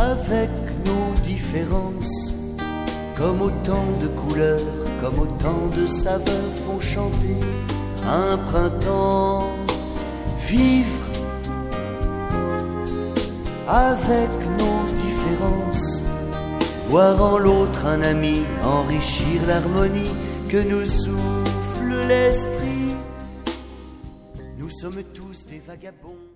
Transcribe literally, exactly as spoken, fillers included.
avec nos différences, comme autant de couleurs, comme autant de saveurs font chanter un printemps. Vivre avec nos différences, voir en l'autre un ami, enrichir l'harmonie que nous souffle l'esprit. Nous sommes tous des vagabonds.